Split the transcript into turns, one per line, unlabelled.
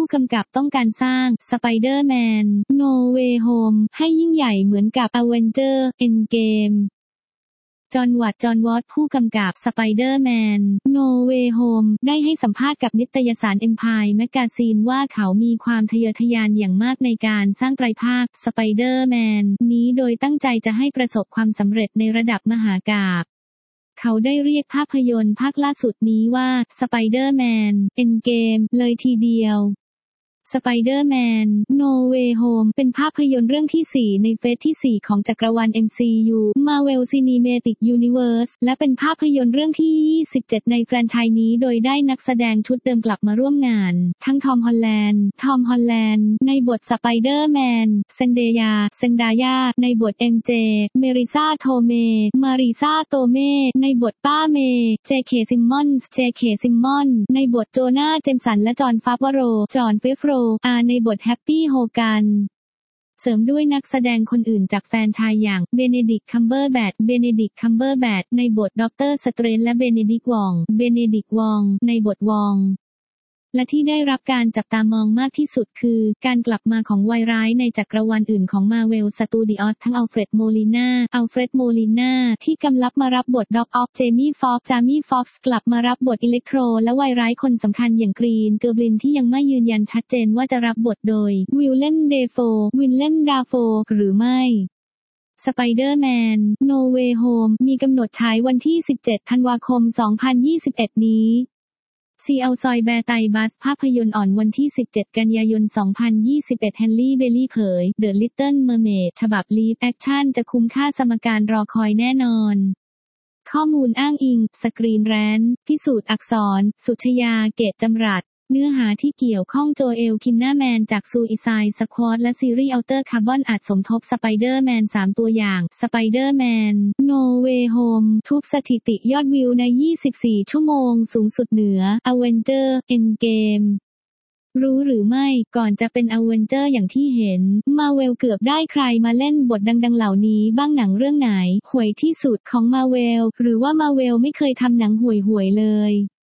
กำกับต้องการสร้าง Spider-Man No Way Home ให้ยิ่งใหญ่เหมือนกับ Avengers Endgame จอห์น วอตผู้กำกับ Spider-Man No Way Home ได้ให้สัมภาษณ์กับนิตยสาร Empire Magazine ว่าเขามีความทะเยอทะยานอย่างมากในการสร้างไตรภาค Spider-Man นี้โดยตั้งใจจะให้ประสบความสำเร็จในระดับมหากาพย์เขาได้เรียกภาพยนตร์ภาคล่าสุดนี้ว่า Spider-Man Endgame เลยทีเดียว Spider-Man No Way Home เป็นภาพยนตร์เรื่องที่ 4 ในเฟสที่ 4 ของจักรวาล MCU Marvel Cinematic Universe และเป็นภาพยนตร์เรื่องที่ 27 ในแฟรนไชส์นี้โดยได้นักแสดงชุดเดิมกลับมาร่วมงานทั้งทอม ฮอลแลนด์ในบท Spider-Man เซนดายาในบท MJ เมริซาโตเมในบทป้าเมย์ JK ซิมมอนในบทโจนาห์ เจมสันและจอห์น ฟาฟโรในบทแฮปปี้โฮกันเสริมด้วยนักแสดงคนอื่นจากแฟรนไชส์อย่างเบเนดิกต์ คัมเบอร์แบทในบทด็อกเตอร์สเตรนจ์และเบเนดิกต์ วองในบทวองและที่ได้รับการจับตามองมากที่สุดคือการกลับมาของวัยร้ายในจักรวาลอื่นของ Marvel Studios ทั้งอัลเฟรด โมลิน่าที่กำลับมารับบทด็อกออฟ จามี่ ฟ็อกซ์กลับมารับบทอิเล็กโทรและวัยร้ายคนสำคัญอย่างกรีนเกอร์บลินที่ยังไม่ยืนยันชัดเจนว่าจะรับบทโดยวิลเลนดาโฟหรือไม่ Spider-Man No Way Home มีกำหนดฉายวันที่ 17 ธันวาคม 2021 นี้ซีเอาซอยแบร์ไตบัสภาพยนตร์อ่อนวันที่ 17 กันยายน 2021 แฮนลี่ เบลลี่เผย The Little Mermaid ฉบับลีฟแอคชั่นจะคุ้มค่าสมการรอคอยแน่นอนข้อมูลอ้างอิงสกรีนแรนท์พิสูจน์อักษรสุชยาเกตจำรัดเนื้อหาที่เกี่ยวข้องโจเอล คินนาแมนจากซูอิไซด์สควอดและซีรีส์อัลเตอร์คาร์บอนอาจสมทบสไปเดอร์แมน 3 ตัวอย่าง Spider-Man No Way Home ทุบสถิติยอดวิวใน 24 ชั่วโมงสูงสุดเหนือ Avengers Endgame รู้หรือไม่ก่อนจะเป็นอเวนเจอร์อย่างที่เห็นมาเวลเกือบได้ใครมาเล่นบทดังๆเหล่านี้บ้างหนังเรื่องไหนห่วยที่สุดของมาเวลหรือว่ามาเวลไม่เคยทำหนังห่วยๆเลย